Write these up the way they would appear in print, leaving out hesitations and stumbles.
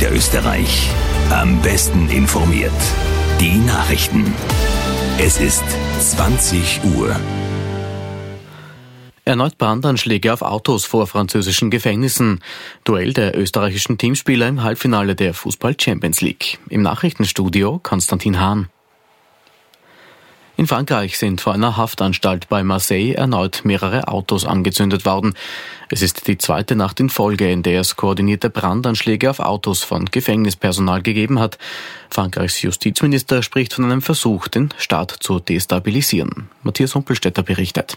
Niederösterreich. Am besten informiert. Die Nachrichten. Es ist 20 Uhr. Erneut Brandanschläge auf Autos vor französischen Gefängnissen. Duell der österreichischen Teamspieler im Halbfinale der Fußball-Champions League. Im Nachrichtenstudio Konstantin Hahn. In Frankreich sind vor einer Haftanstalt bei Marseille erneut mehrere Autos angezündet worden. Es ist die zweite Nacht in Folge, in der es koordinierte Brandanschläge auf Autos von Gefängnispersonal gegeben hat. Frankreichs Justizminister spricht von einem Versuch, den Staat zu destabilisieren. Matthias Humpelstädter berichtet.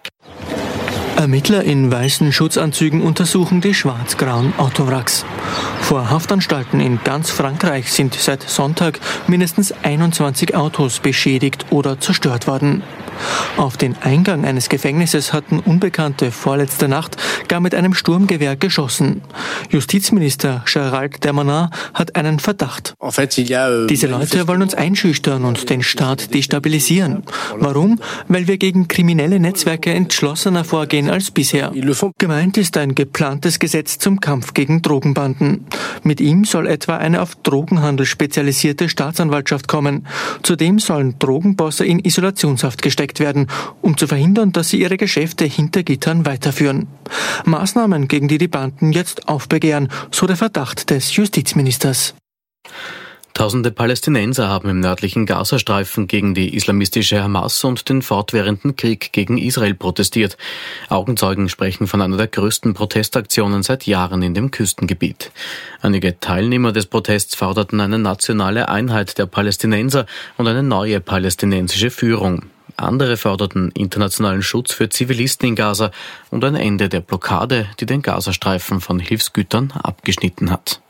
Ermittler in weißen Schutzanzügen untersuchen die schwarz-grauen Autowracks. Vor Haftanstalten in ganz Frankreich sind seit Sonntag mindestens 21 Autos beschädigt oder zerstört worden. Auf den Eingang eines Gefängnisses hatten Unbekannte vorletzte Nacht gar mit einem Sturmgewehr geschossen. Justizminister Gérald Darmanin hat einen Verdacht. Diese Leute wollen uns einschüchtern und den Staat destabilisieren. Warum? Weil wir gegen kriminelle Netzwerke entschlossener vorgehen als bisher. Gemeint ist ein geplantes Gesetz zum Kampf gegen Drogenbanden. Mit ihm soll etwa eine auf Drogenhandel spezialisierte Staatsanwaltschaft kommen. Zudem sollen Drogenbosse in Isolationshaft gesteckt werden, um zu verhindern, dass sie ihre Geschäfte hinter Gittern weiterführen. Maßnahmen, gegen die Banden jetzt aufbegehren, so der Verdacht des Justizministers. Tausende Palästinenser haben im nördlichen Gazastreifen gegen die islamistische Hamas und den fortwährenden Krieg gegen Israel protestiert. Augenzeugen sprechen von einer der größten Protestaktionen seit Jahren in dem Küstengebiet. Einige Teilnehmer des Protests forderten eine nationale Einheit der Palästinenser und eine neue palästinensische Führung. Andere forderten internationalen Schutz für Zivilisten in Gaza und ein Ende der Blockade, die den Gazastreifen von Hilfsgütern abgeschnitten hat.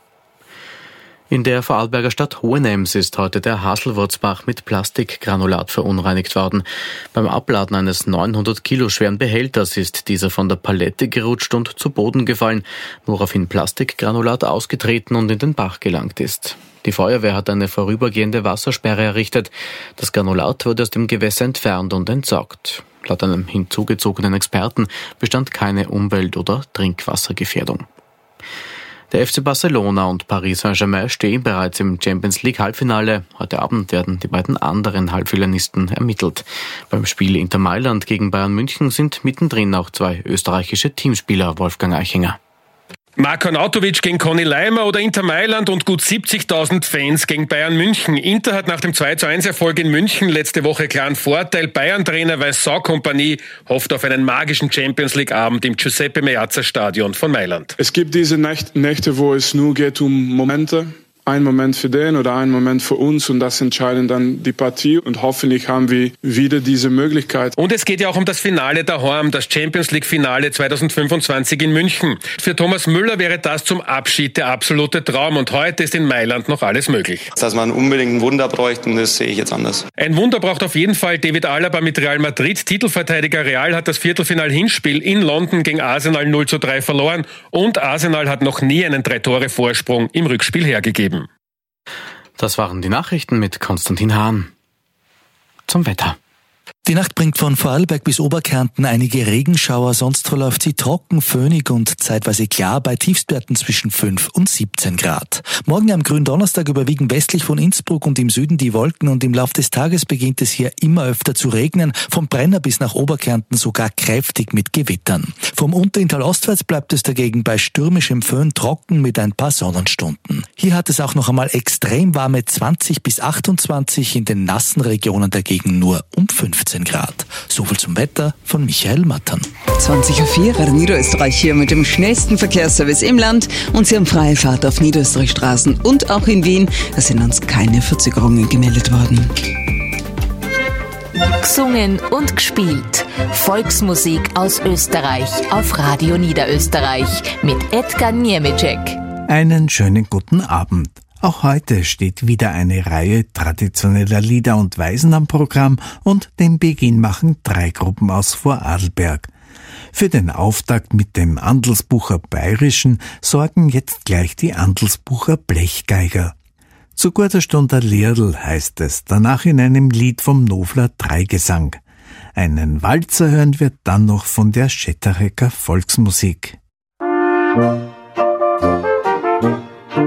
In der Vorarlberger Stadt Hohenems ist heute der Haselwurzbach mit Plastikgranulat verunreinigt worden. Beim Abladen eines 900 Kilo schweren Behälters ist dieser von der Palette gerutscht und zu Boden gefallen, woraufhin Plastikgranulat ausgetreten und in den Bach gelangt ist. Die Feuerwehr hat eine vorübergehende Wassersperre errichtet. Das Granulat wurde aus dem Gewässer entfernt und entsorgt. Laut einem hinzugezogenen Experten bestand keine Umwelt- oder Trinkwassergefährdung. Der FC Barcelona und Paris Saint-Germain stehen bereits im Champions League Halbfinale. Heute Abend werden die beiden anderen Halbfinalisten ermittelt. Beim Spiel Inter Mailand gegen Bayern München sind mittendrin auch zwei österreichische Teamspieler, Wolfgang Eichinger. Marko Arnautovic gegen Conny Leimer oder Inter Mailand und gut 70.000 Fans gegen Bayern München. Inter hat nach dem 2:1-Erfolg in München letzte Woche klaren Vorteil. Bayern-Trainer Vincent Kompany hofft auf einen magischen Champions-League-Abend im Giuseppe Meazza-Stadion von Mailand. Es gibt diese Nächte, wo es nur geht um Momente. Ein Moment für den oder ein Moment für uns und das entscheiden dann die Partie und hoffentlich haben wir wieder diese Möglichkeit. Und es geht ja auch um das Finale daheim, das Champions-League-Finale 2025 in München. Für Thomas Müller wäre das zum Abschied der absolute Traum und heute ist in Mailand noch alles möglich. Dass man unbedingt ein Wunder bräuchte, das sehe ich jetzt anders. Ein Wunder braucht auf jeden Fall David Alaba mit Real Madrid. Titelverteidiger Real hat das Viertelfinal-Hinspiel in London gegen Arsenal 0:3 verloren und Arsenal hat noch nie einen 3-Tore-Vorsprung im Rückspiel hergegeben. Das waren die Nachrichten mit Konstantin Hahn. Zum Wetter. Die Nacht bringt von Vorarlberg bis Oberkärnten einige Regenschauer, sonst verläuft sie trocken, föhnig und zeitweise klar bei Tiefstwerten zwischen 5 und 17 Grad. Morgen am Gründonnerstag überwiegen westlich von Innsbruck und im Süden die Wolken und im Lauf des Tages beginnt es hier immer öfter zu regnen, vom Brenner bis nach Oberkärnten sogar kräftig mit Gewittern. Vom Unterinntal ostwärts bleibt es dagegen bei stürmischem Föhn trocken mit ein paar Sonnenstunden. Hier hat es auch noch einmal extrem warme 20 bis 28, in den nassen Regionen dagegen nur um 15 Grad. Soviel zum Wetter von Michael Mattern. 20:04 Radio Niederösterreich hier mit dem schnellsten Verkehrsservice im Land und Sie haben freie Fahrt auf Niederösterreichstraßen und auch in Wien. Da sind uns keine Verzögerungen gemeldet worden. Gesungen und gespielt. Volksmusik aus Österreich auf Radio Niederösterreich mit Edgar Niemicek. Einen schönen guten Abend. Auch heute steht wieder eine Reihe traditioneller Lieder und Weisen am Programm und den Beginn machen 3 Gruppen aus Vorarlberg. Für den Auftakt mit dem Andelsbucher Bayerischen sorgen jetzt gleich die Andelsbucher Blechgeiger. Zu guter Stunde Liedl heißt es, danach in einem Lied vom Novler Dreigesang. Einen Walzer hören wir dann noch von der Schettachecker Volksmusik.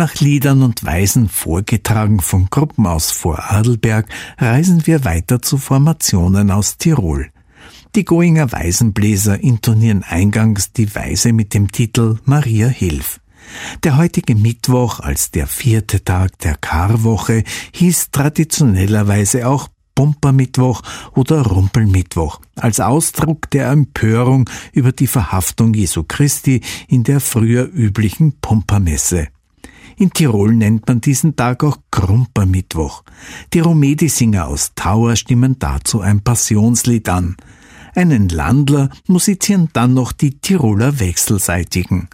Nach Liedern und Weisen vorgetragen von Gruppen aus Vorarlberg reisen wir weiter zu Formationen aus Tirol. Die Goinger Waisenbläser intonieren eingangs die Weise mit dem Titel Maria Hilf. Der heutige Mittwoch als der 4. Tag der Karwoche hieß traditionellerweise auch Pumpermittwoch oder Rumpelmittwoch, als Ausdruck der Empörung über die Verhaftung Jesu Christi in der früher üblichen Pumpermesse. In Tirol nennt man diesen Tag auch Krumpermittwoch. Die Romedi-Singer aus Tauer stimmen dazu ein Passionslied an. Einen Landler musizieren dann noch die Tiroler Wechselseitigen.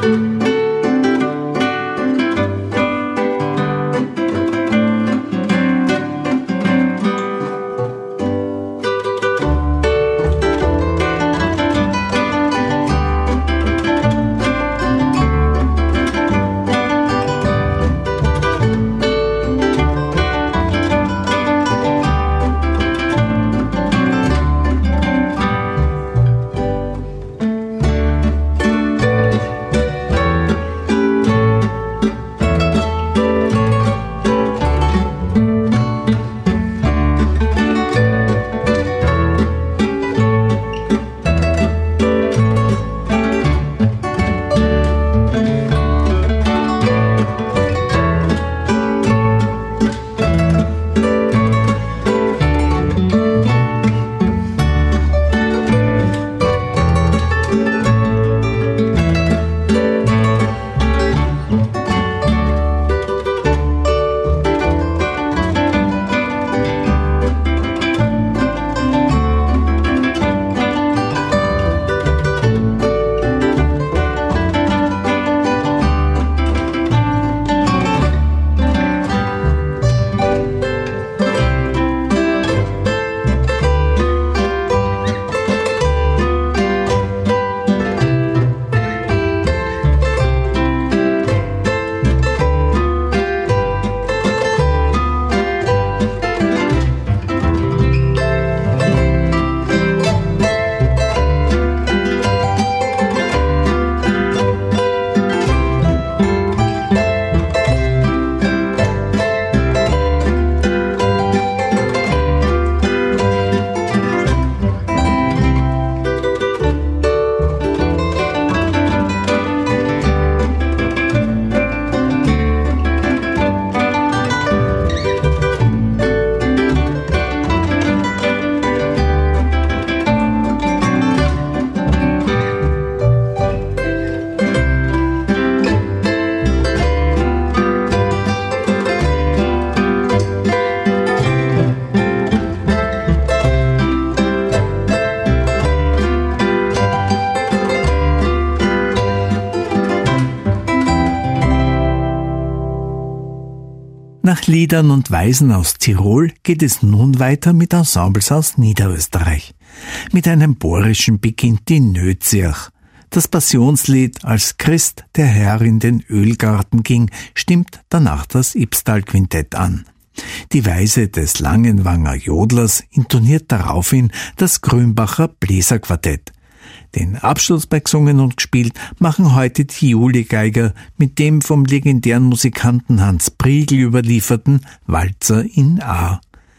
Nach Liedern und Weisen aus Tirol geht es nun weiter mit Ensembles aus Niederösterreich. Mit einem Bohrischen beginnt die Nötsiach. Das Passionslied Als Christ der Herr in den Ölgarten ging, stimmt danach das Ibstal-Quintett an. Die Weise des Langenwanger Jodlers intoniert daraufhin das Grünbacher Bläserquartett. Den Abschluss bei Gesungen und gespielt machen heute die Juli-Geiger mit dem vom legendären Musikanten Hans Priegl überlieferten Walzer in A.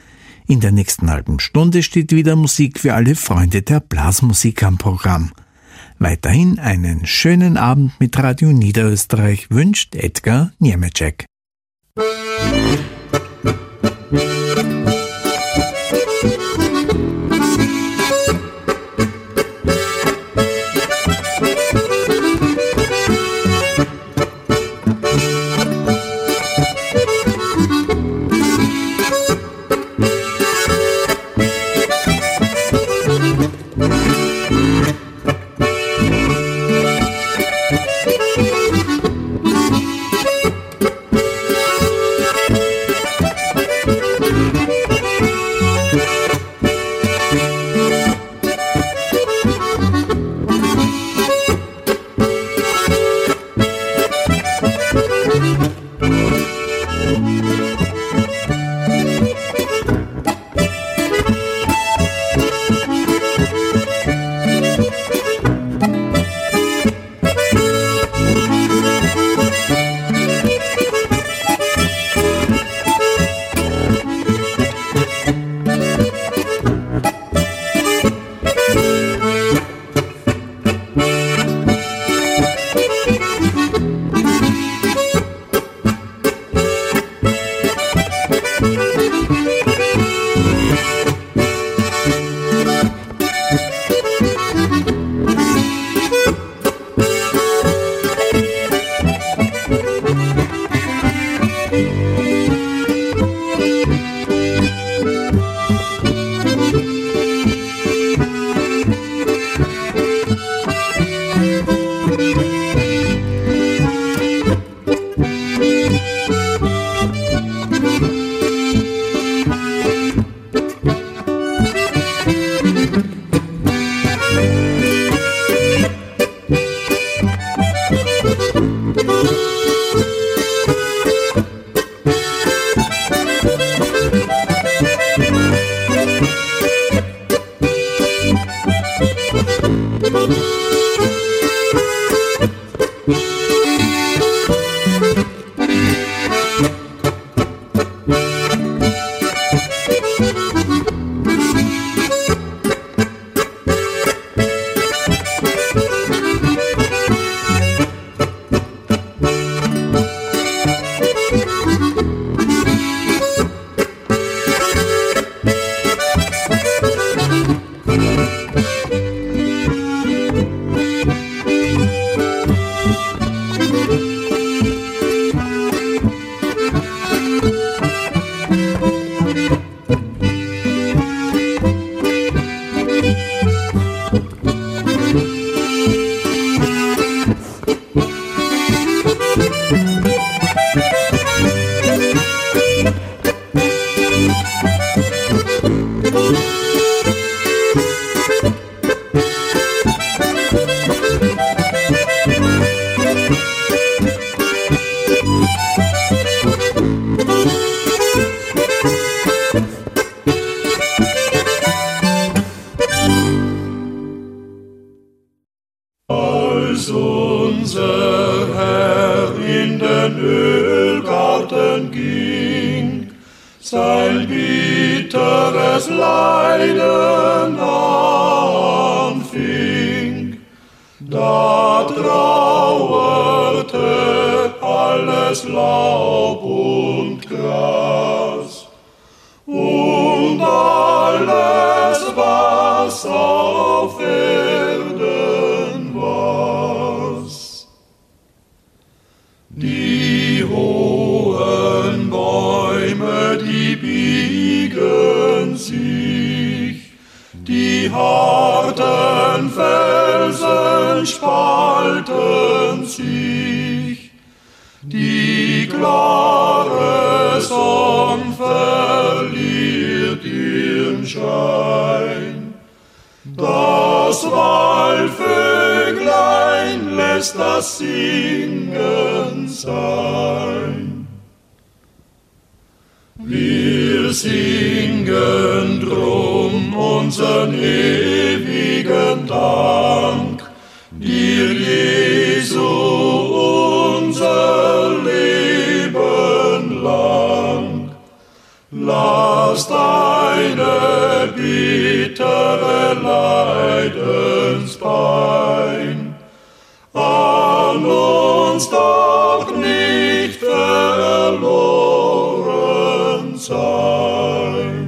In der nächsten halben Stunde steht wieder Musik für alle Freunde der Blasmusik am Programm. Weiterhin einen schönen Abend mit Radio Niederösterreich wünscht Edgar Niemeczek. den Ölgarten ging, sein bitteres Leiden anfing. Da trauerte alles Laub und Gras und alles, was auf Erden war. Die hohen Bäume, die biegen sich, die harten Felsen spalten sich, die klare Sonne verliert ihren Schein. Das Waldvöglein lässt das Singen sein. Wir singen drum unseren ewigen Dank, dir Jesu unser Leben lang. Lass deine bittere Leidenspein an uns doch nicht verloren sein.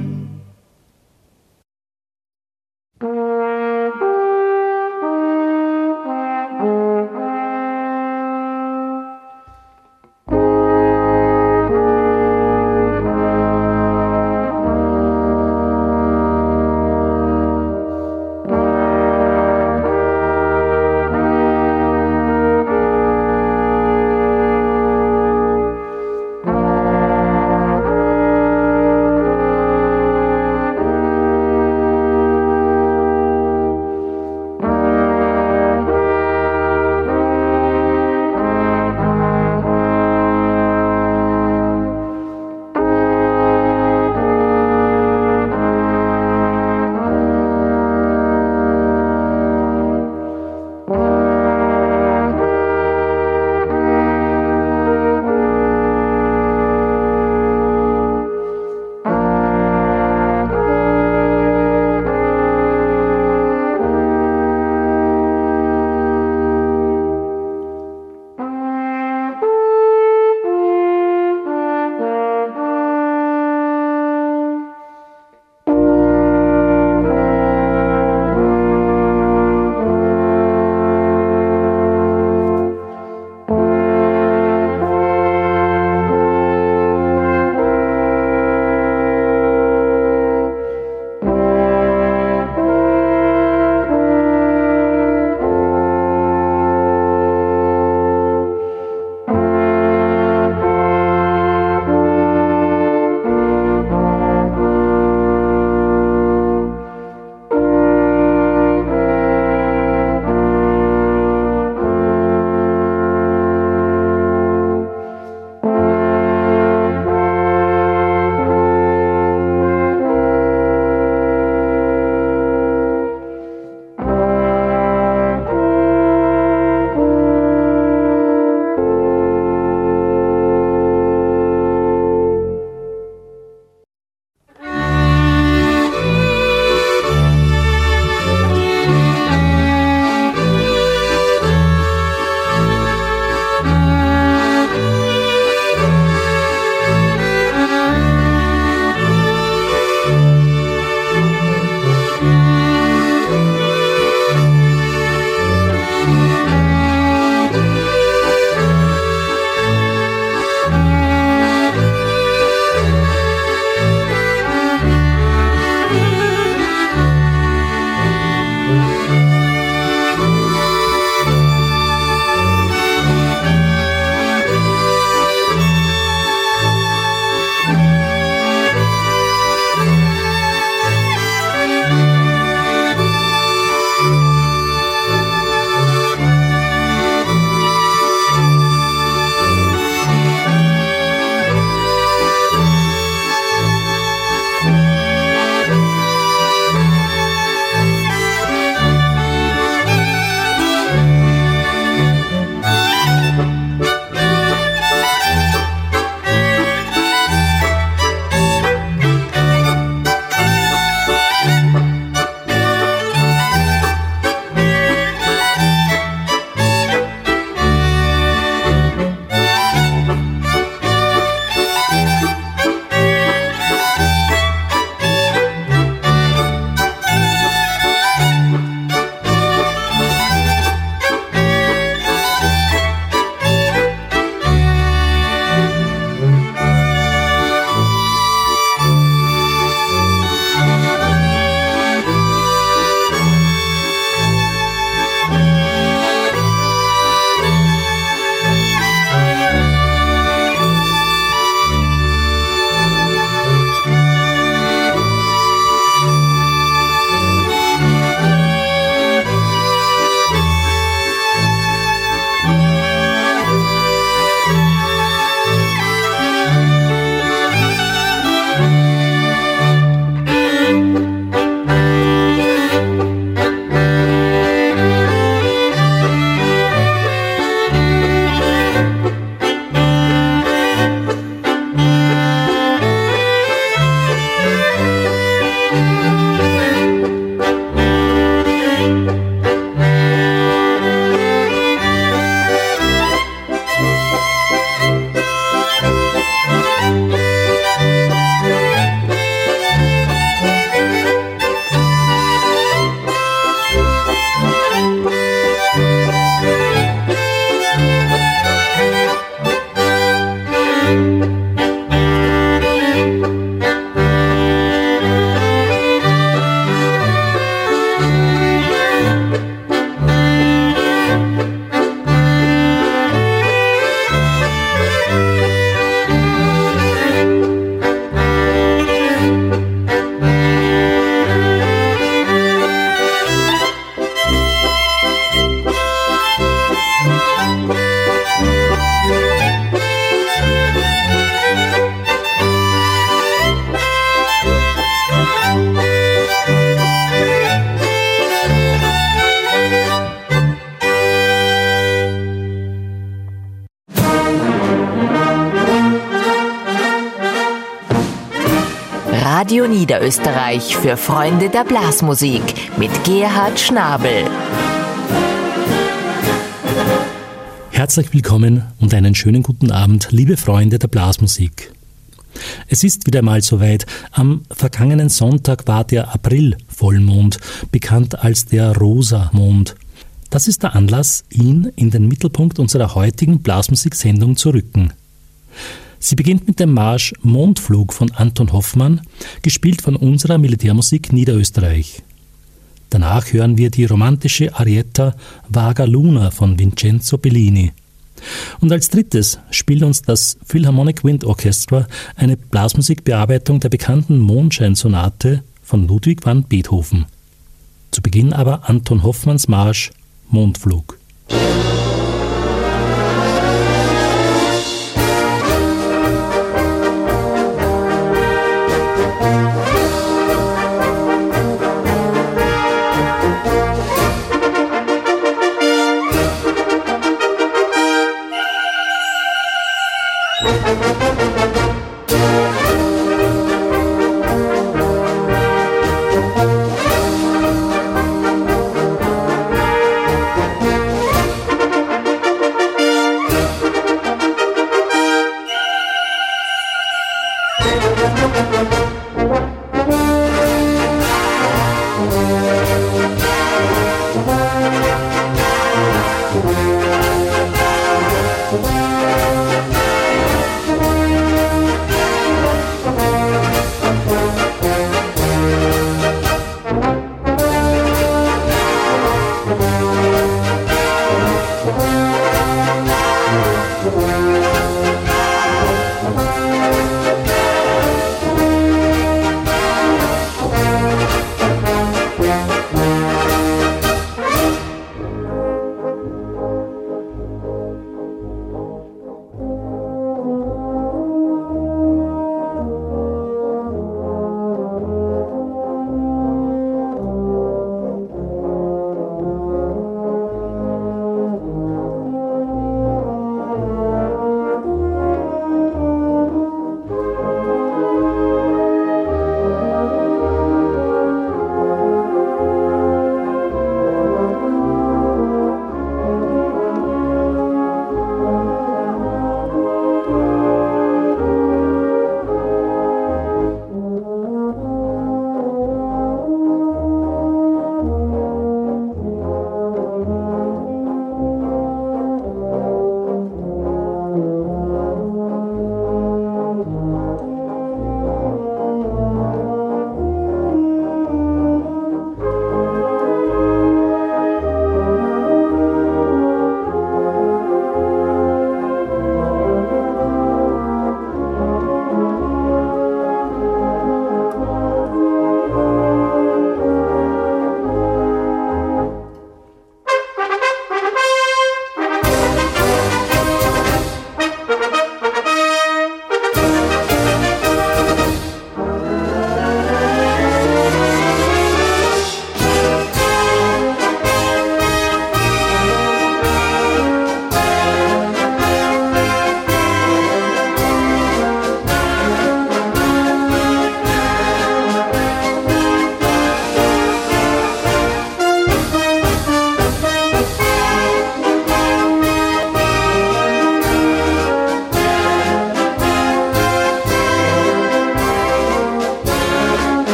Radio Niederösterreich für Freunde der Blasmusik mit Gerhard Schnabel. Herzlich willkommen und einen schönen guten Abend, liebe Freunde der Blasmusik. Es ist wieder mal soweit. Am vergangenen Sonntag war der April-Vollmond, bekannt als der Rosa-Mond. Das ist der Anlass, ihn in den Mittelpunkt unserer heutigen Blasmusiksendung zu rücken. Sie beginnt mit dem Marsch Mondflug von Anton Hoffmann, gespielt von unserer Militärmusik Niederösterreich. Danach hören wir die romantische Arietta Vaga Luna von Vincenzo Bellini. Und als drittes spielt uns das Philharmonic Wind Orchestra eine Blasmusikbearbeitung der bekannten Mondscheinsonate von Ludwig van Beethoven. Zu Beginn aber Anton Hoffmanns Marsch Mondflug.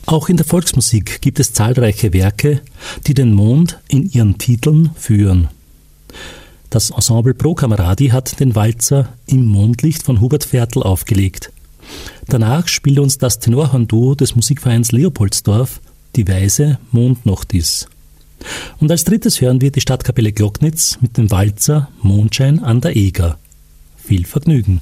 Auch in der Volksmusik gibt es zahlreiche Werke, die den Mond in ihren Titeln führen. Das Ensemble Pro Cameradi hat den Walzer Im Mondlicht von Hubert Viertel aufgelegt. Danach spielt uns das Tenorhorn-Duo des Musikvereins Leopoldsdorf Die Weise Mondnochtis. Und als drittes hören wir die Stadtkapelle Glocknitz mit dem Walzer Mondschein an der Eger. Viel Vergnügen!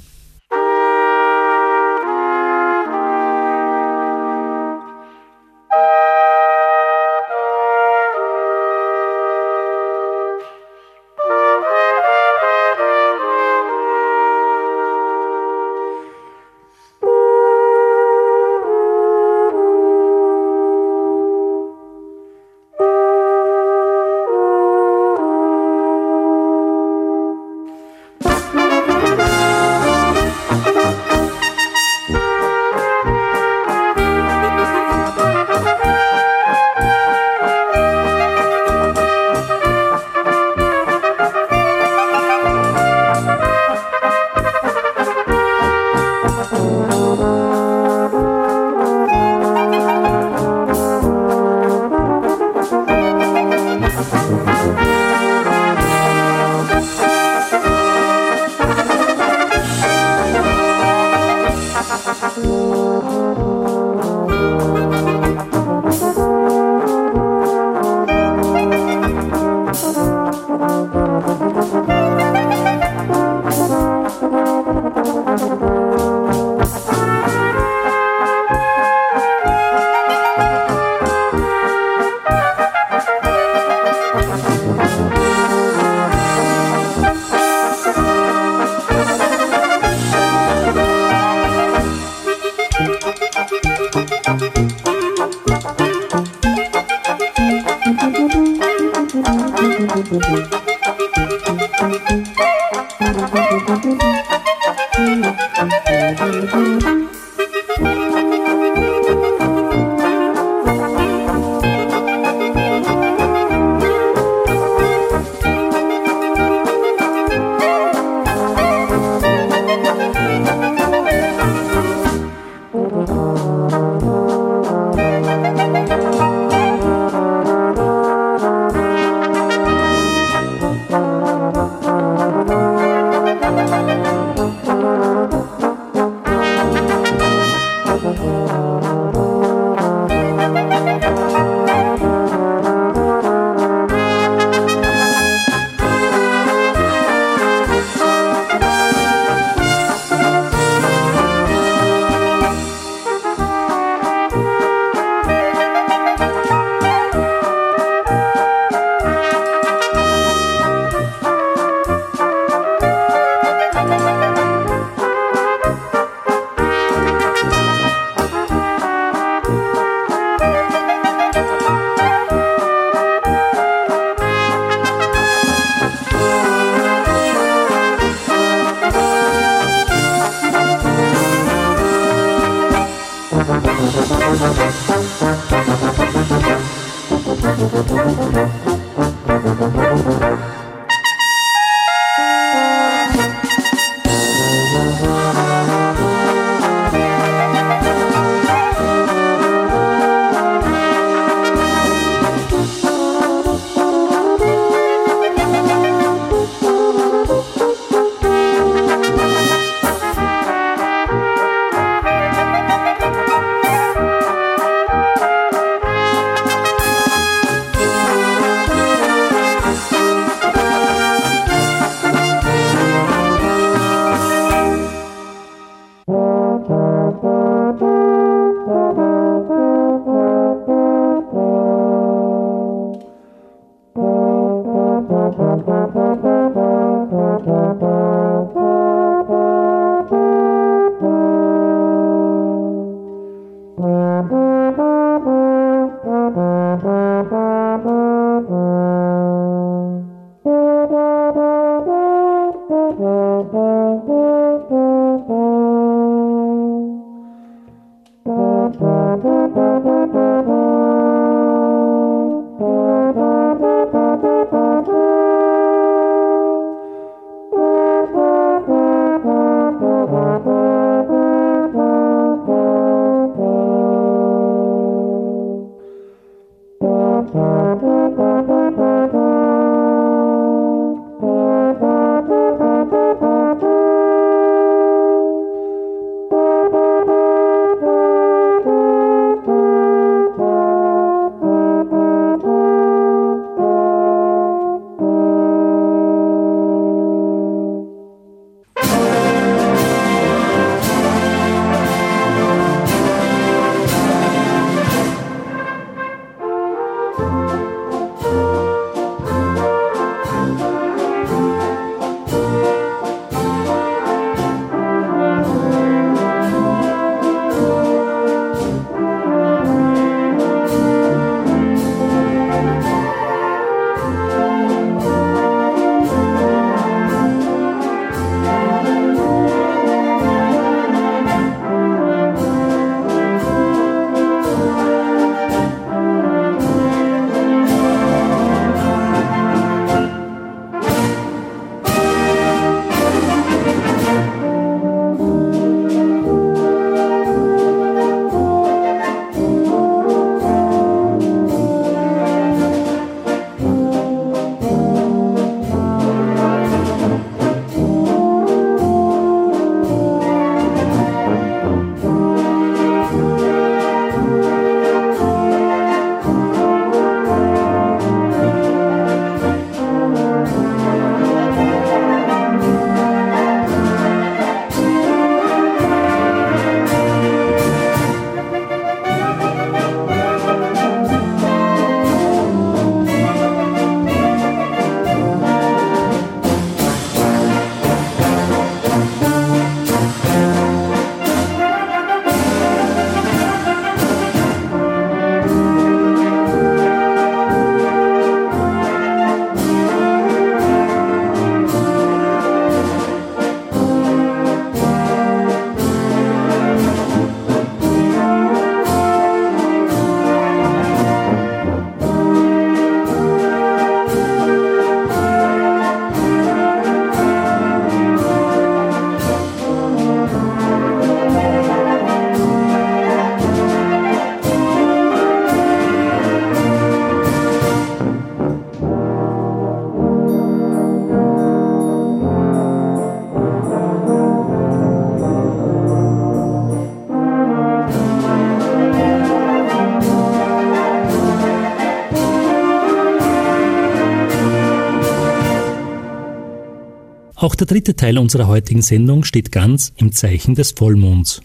Auch der dritte Teil unserer heutigen Sendung steht ganz im Zeichen des Vollmonds.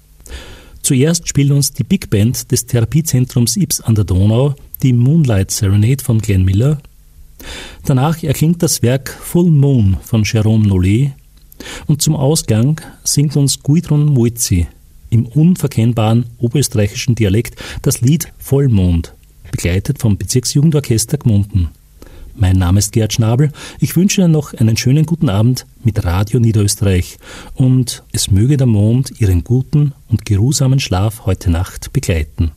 Zuerst spielt uns die Big Band des Therapiezentrums Ybbs an der Donau die Moonlight Serenade von Glenn Miller. Danach erklingt das Werk Full Moon von Jérôme Nollet und zum Ausgang singt uns Gudrun Moizzi im unverkennbaren oberösterreichischen Dialekt das Lied Vollmond, begleitet vom Bezirksjugendorchester Gmunden. Mein Name ist Gerd Schnabel. Ich wünsche Ihnen noch einen schönen guten Abend mit Radio Niederösterreich und es möge der Mond Ihren guten und geruhsamen Schlaf heute Nacht begleiten.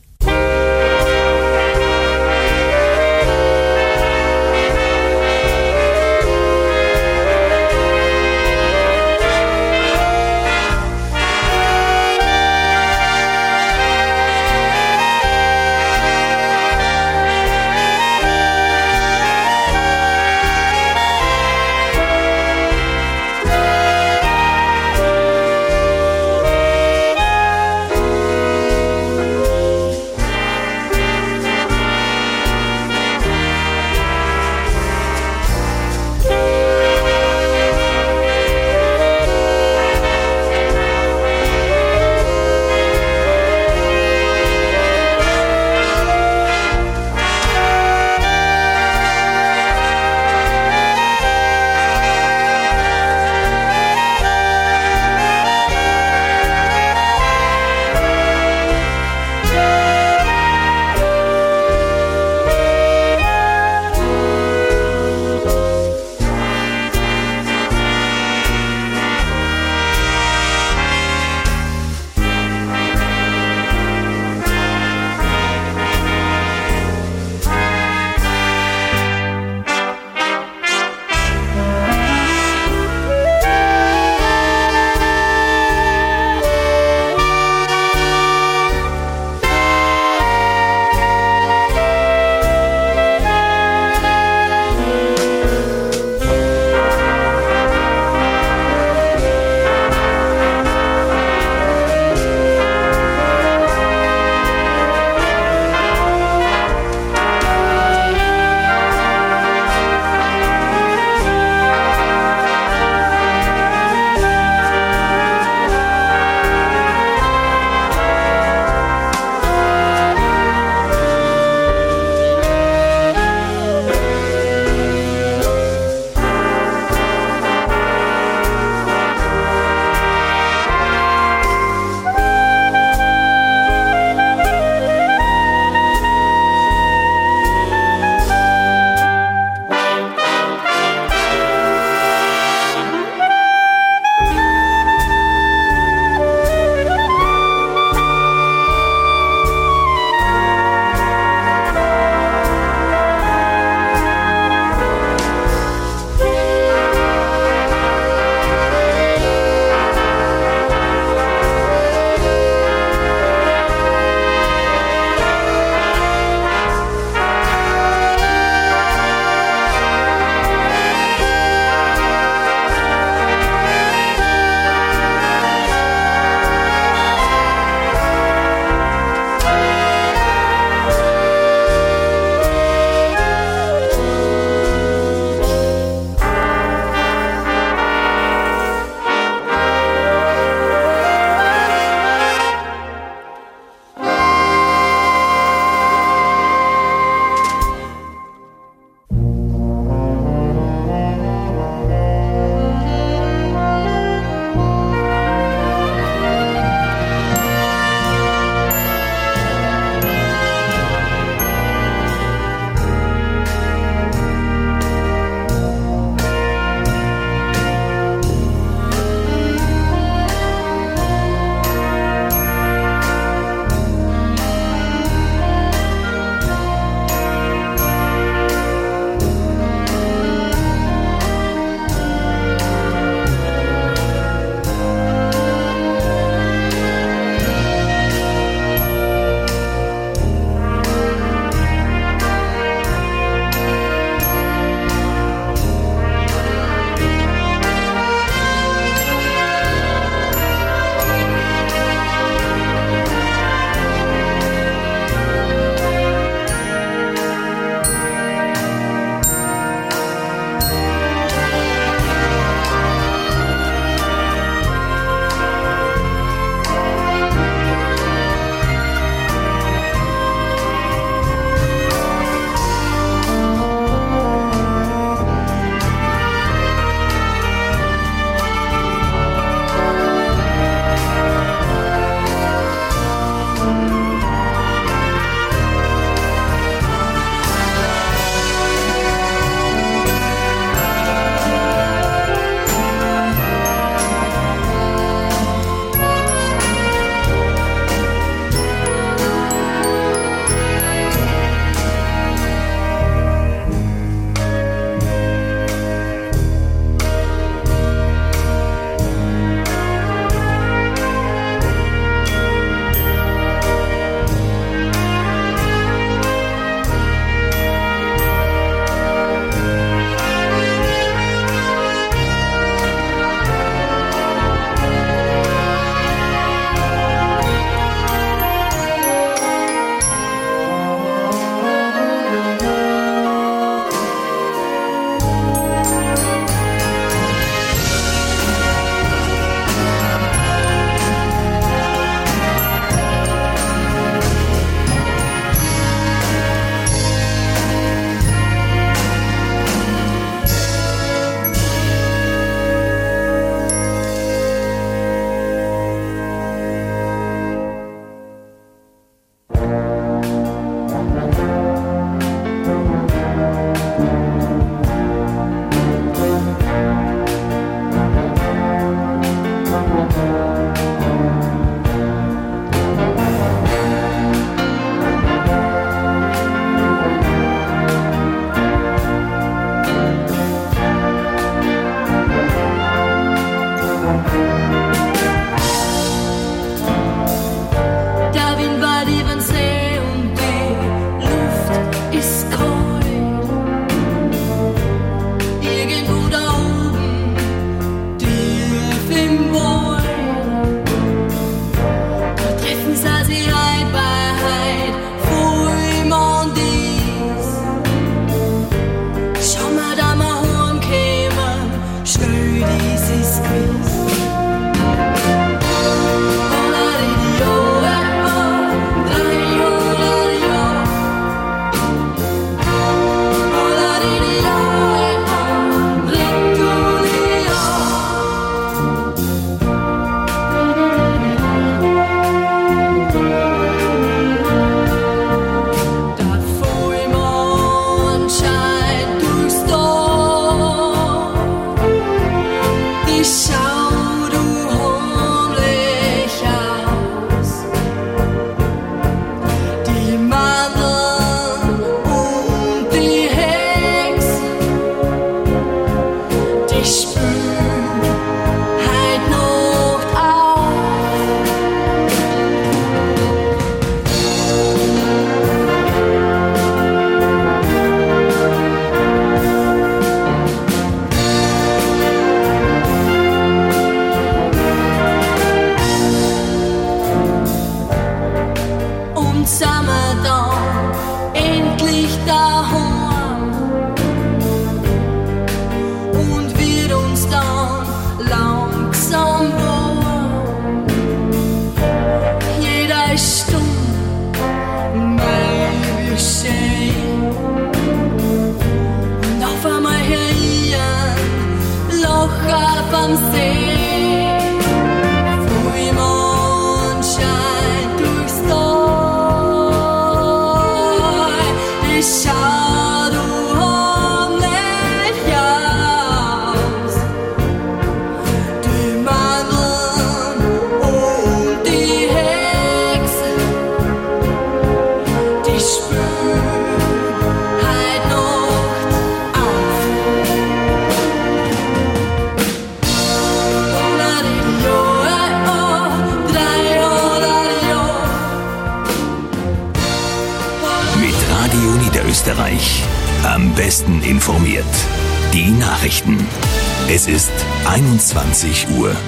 Österreich. Am besten informiert. Die Nachrichten. Es ist 21 Uhr.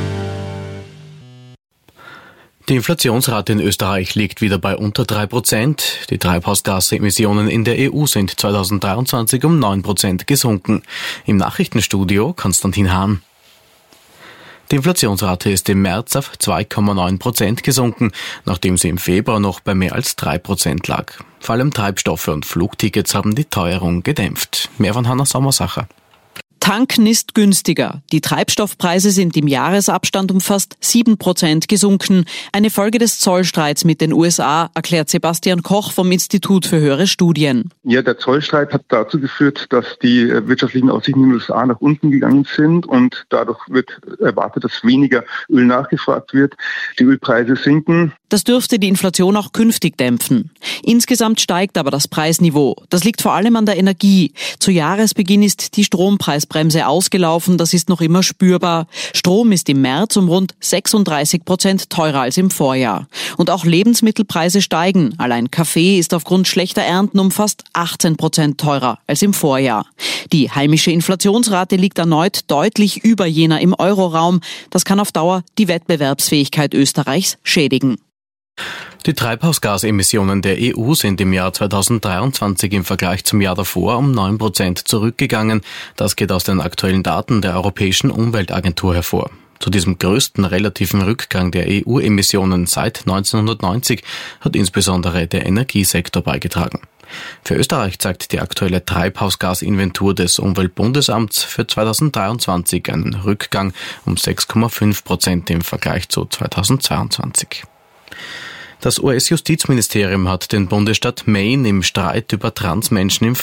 Die Inflationsrate in Österreich liegt wieder bei unter 3%. Die Treibhausgasemissionen in der EU sind 2023 um 9% gesunken. Im Nachrichtenstudio Konstantin Hahn. Die Inflationsrate ist im März auf 2,9% gesunken, nachdem sie im Februar noch bei mehr als 3% lag. Vor allem Treibstoffe und Flugtickets haben die Teuerung gedämpft. Mehr von Hanna Sommersacher. Tanken ist günstiger. Die Treibstoffpreise sind im Jahresabstand um fast 7% gesunken. Eine Folge des Zollstreits mit den USA, erklärt Sebastian Koch vom Institut für höhere Studien. Ja, der Zollstreit hat dazu geführt, dass die wirtschaftlichen Aussichten in den USA nach unten gegangen sind und dadurch wird erwartet, dass weniger Öl nachgefragt wird. Die Ölpreise sinken. Das dürfte die Inflation auch künftig dämpfen. Insgesamt steigt aber das Preisniveau. Das liegt vor allem an der Energie. Zu Jahresbeginn ist die Strompreisbremse ausgelaufen, das ist noch immer spürbar. Strom ist im März um rund 36% teurer als im Vorjahr. Und auch Lebensmittelpreise steigen. Allein Kaffee ist aufgrund schlechter Ernten um fast 18% teurer als im Vorjahr. Die heimische Inflationsrate liegt erneut deutlich über jener im Euroraum. Das kann auf Dauer die Wettbewerbsfähigkeit Österreichs schädigen. Die Treibhausgasemissionen der EU sind im Jahr 2023 im Vergleich zum Jahr davor um 9% zurückgegangen. Das geht aus den aktuellen Daten der Europäischen Umweltagentur hervor. Zu diesem größten relativen Rückgang der EU-Emissionen seit 1990 hat insbesondere der Energiesektor beigetragen. Für Österreich zeigt die aktuelle Treibhausgasinventur des Umweltbundesamts für 2023 einen Rückgang um 6,5% im Vergleich zu 2022. Das US-Justizministerium hat den Bundesstaat Maine im Streit über Transmenschen im